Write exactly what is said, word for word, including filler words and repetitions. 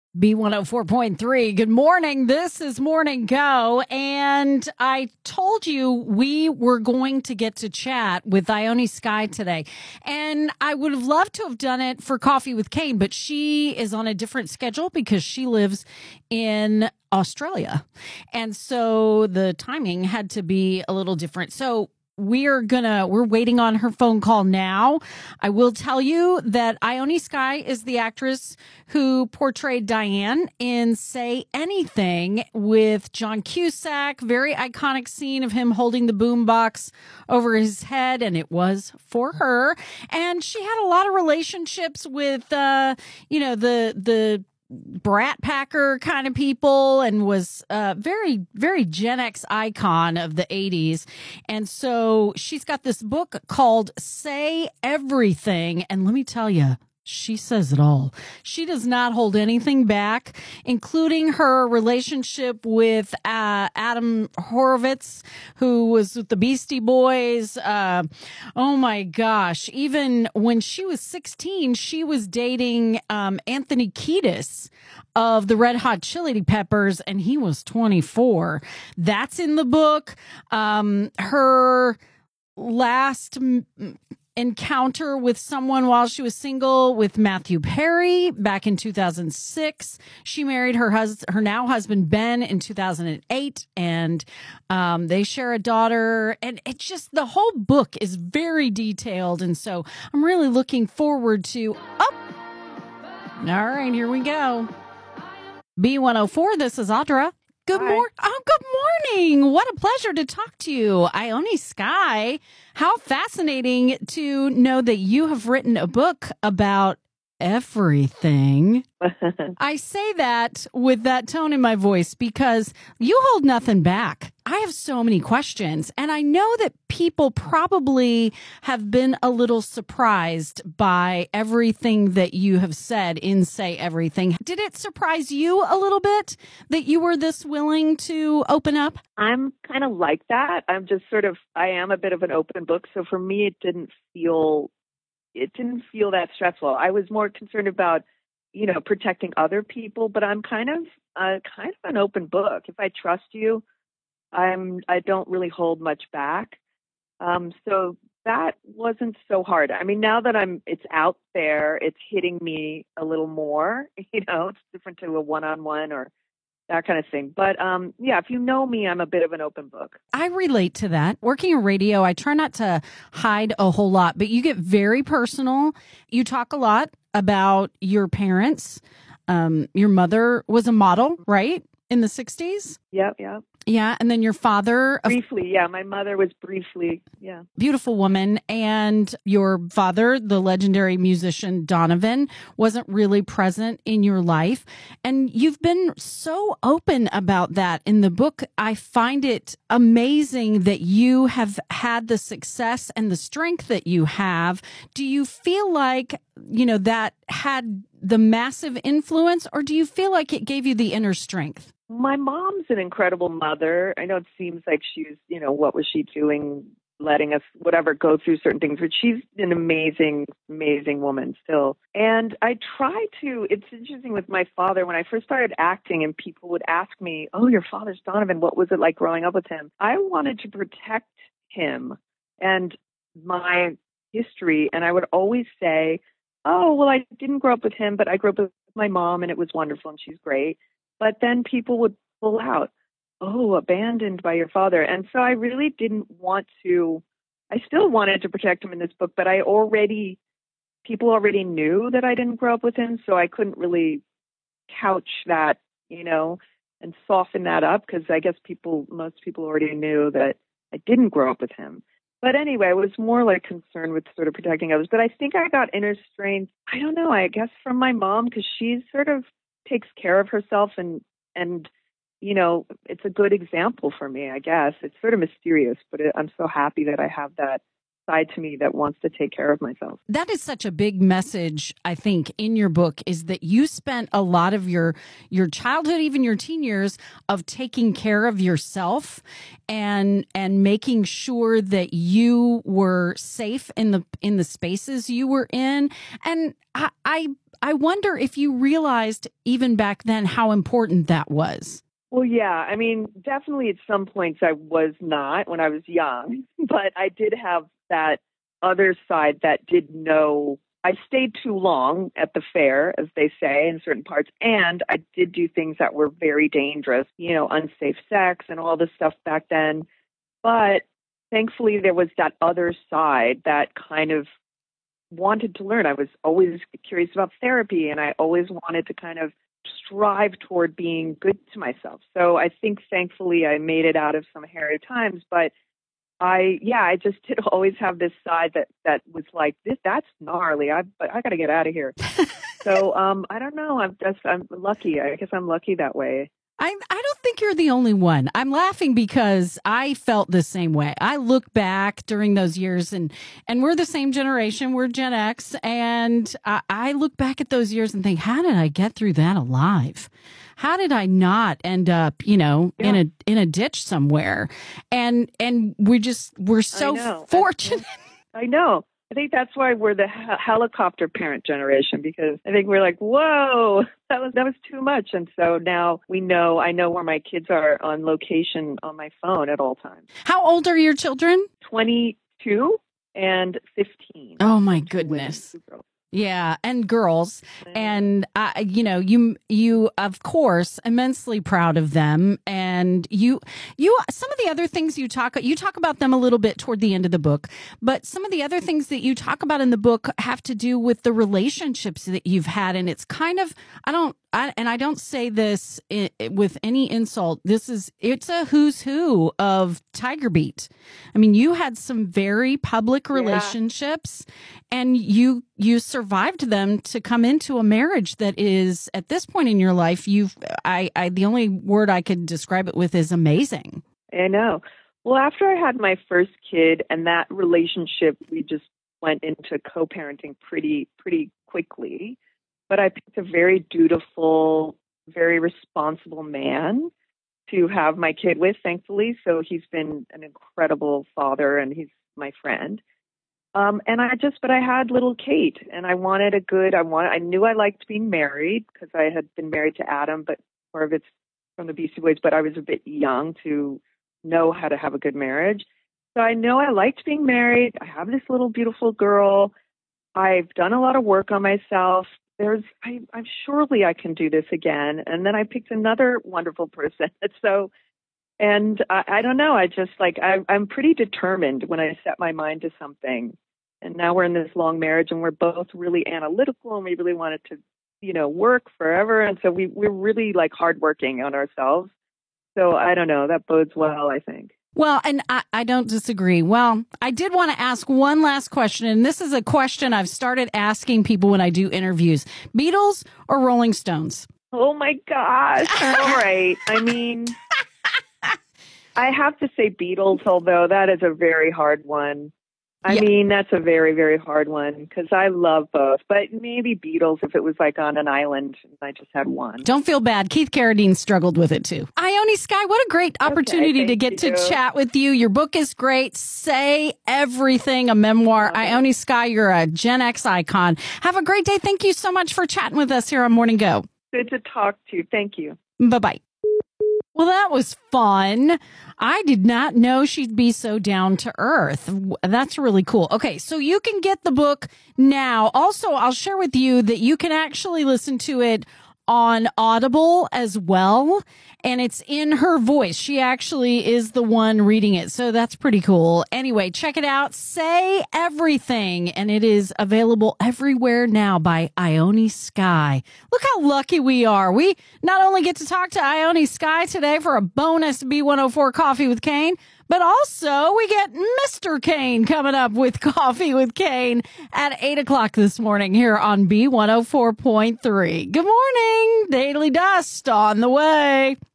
B one oh four point three. Good morning. This is Morning Go. And I told you we were going to get to chat with Ione Skye today. And I would have loved to have done it for Coffee with Kane, but she is on a different schedule because she lives in Australia. And so the timing had to be a little different. So we're gonna, we're waiting on her phone call now. I will tell you that Ione Skye is the actress who portrayed Diane in Say Anything with John Cusack. Very iconic scene of him holding the boombox over his head, and it was for her. And she had a lot of relationships with, uh, you know, the, the, Brat Packer kind of people, and was a very, very Gen X icon of the eighties. And so she's got this book called Say Everything. And let me tell you, she says it all. She does not hold anything back, including her relationship with uh, Adam Horovitz, who was with the Beastie Boys. Uh, oh, my gosh. Even when she was sixteen, she was dating um, Anthony Kiedis of the Red Hot Chili Peppers, and he was twenty-four. That's in the book. Um, her last m- encounter with someone while she was single with Matthew Perry back in two thousand six. She married her hus- her now husband Ben in two thousand eight, and um, they share a daughter. And it's just, the whole book is very detailed, and so I'm really looking forward to. Oh, all right, here we go. B one oh four. This is Audra. Good morning. Oh, good morning. What a pleasure to talk to you. Ione Skye. How fascinating to know that you have written a book about everything. I say that with that tone in my voice because you hold nothing back. I have so many questions, and I know that people probably have been a little surprised by everything that you have said in Say Everything. Did it surprise you a little bit that you were this willing to open up? I'm kind of like that. I'm just sort of, I am a bit of an open book. So for me, it didn't feel, it didn't feel that stressful. I was more concerned about, you know, protecting other people, but I'm kind of, uh, kind of an open book. If I trust you, I'm, I don't really hold much back. Um, so that wasn't so hard. I mean, now that I'm, it's out there, it's hitting me a little more, you know, it's different to a one-on-one or that kind of thing. But um, yeah, if you know me, I'm a bit of an open book. I relate to that. Working in radio, I try not to hide a whole lot, but you get very personal. You talk a lot about your parents. Um, your mother was a model, right? In the sixties? Yep, yep. Yeah, and then your father... Briefly, yeah. My mother was briefly, yeah. Beautiful woman. And your father, the legendary musician Donovan, wasn't really present in your life. And you've been so open about that in the book. I find it amazing that you have had the success and the strength that you have. Do you feel like, you know, that had the massive influence, or do you feel like it gave you the inner strength? My mom's an incredible mother. I know it seems like she's, you know, what was she doing, letting us, whatever, go through certain things, but she's an amazing, amazing woman still. And I try to, it's interesting with my father, when I first started acting and people would ask me, oh, your father's Donovan, what was it like growing up with him? I wanted to protect him and my history. And I would always say, oh, well, I didn't grow up with him, but I grew up with my mom and it was wonderful and she's great. But then people would pull out, oh, abandoned by your father. And so I really didn't want to, I still wanted to protect him in this book, but I already, people already knew that I didn't grow up with him. So I couldn't really couch that, you know, and soften that up because I guess people, most people already knew that I didn't grow up with him. But anyway, I was more like concerned with sort of protecting others. But I think I got inner strength, I don't know, I guess from my mom, because she's sort of takes care of herself and, and, you know, it's a good example for me, I guess. It's sort of mysterious, but it, I'm so happy that I have that side to me that wants to take care of myself. That is such a big message, I think, in your book, is that you spent a lot of your your childhood, even your teen years, of taking care of yourself and and making sure that you were safe in the in the spaces you were in. And I I, I wonder if you realized even back then how important that was. Well, yeah. I mean, definitely at some points I was not when I was young, but I did have that other side that did know. I stayed too long at the fair, as they say, in certain parts, and I did do things that were very dangerous, you know, unsafe sex and all this stuff back then. But thankfully, there was that other side that kind of wanted to learn. I was always curious about therapy, and I always wanted to kind of strive toward being good to myself. So I think thankfully I made it out of some hairy times, but I, yeah, I just did always have this side that, that was like, this, that's gnarly. I, I got to get out of here. so, um, I don't know. I'm just, I'm lucky. I guess I'm lucky that way. I, I don't think you're the only one. I'm laughing because I felt the same way. I look back during those years and, and we're the same generation. We're Gen X. And I, I look back at those years and think, how did I get through that alive? How did I not end up, you know, yeah. in a, in a ditch somewhere? And, and we just, we're so fortunate. I know. I think that's why we're the he- helicopter parent generation, because I think we're like, whoa, that was that was too much. And so now we know, I know where my kids are on location on my phone at all times. How old are your children? twenty-two and fifteen. Oh, my goodness. Yeah, and girls. And, uh, you know, you, you, of course, immensely proud of them. And you, you, some of the other things you talk, you talk about them a little bit toward the end of the book, but some of the other things that you talk about in the book have to do with the relationships that you've had. And it's kind of, I don't, I, and I don't say this I- with any insult. This is, it's a who's who of Tiger Beat. I mean, you had some very public relationships yeah. and you, you survived them to come into a marriage that is at this point in your life. You've, I, I, the only word I could describe it with is amazing. I know. Well, after I had my first kid and that relationship, we just went into co-parenting pretty, pretty quickly. But I picked a very dutiful, very responsible man to have my kid with, thankfully. So he's been an incredible father and he's my friend. Um, and I just, but I had little Kate and I wanted a good, I wanted, I knew I liked being married because I had been married to Adam, but part of it's from the Beastie Boys, but I was a bit young to know how to have a good marriage. So I know I liked being married. I have this little beautiful girl. I've done a lot of work on myself. There's, I, I'm surely I can do this again. And then I picked another wonderful person. So, and I, I don't know. I just like, I, I'm pretty determined when I set my mind to something. And now we're in this long marriage and we're both really analytical and we really wanted to, you know, work forever. And so we, we're really like hardworking on ourselves. So I don't know. That bodes well, I think. Well, and I, I don't disagree. Well, I did want to ask one last question, and this is a question I've started asking people when I do interviews. Beatles or Rolling Stones? Oh, my gosh. All right. I mean, I have to say Beatles, although that is a very hard one. I yeah. mean, that's a very, very hard one because I love both. But maybe Beatles if it was like on an island and I just had one. Don't feel bad. Keith Carradine struggled with it too. Ione Skye, what a great opportunity okay, to get you. to chat with you. Your book is great. Say Everything, a memoir. Okay. Ione Skye, you're a Gen X icon. Have a great day. Thank you so much for chatting with us here on Morning Go. Good to talk to you. Thank you. Bye-bye. Well, that was fun. I did not know she'd be so down to earth. That's really cool. Okay, so you can get the book now. Also, I'll share with you that you can actually listen to it on Audible as well. And it's in her voice. She actually is the one reading it. So that's pretty cool. Anyway, check it out. Say Everything. And it is available everywhere now by Ione Skye. Look how lucky we are. We not only get to talk to Ione Skye today for a bonus B one oh four Coffee with Kane, but also we get Mister Kane coming up with Coffee with Kane at eight o'clock this morning here on B one oh four point three. Good morning. Daily Dust on the way.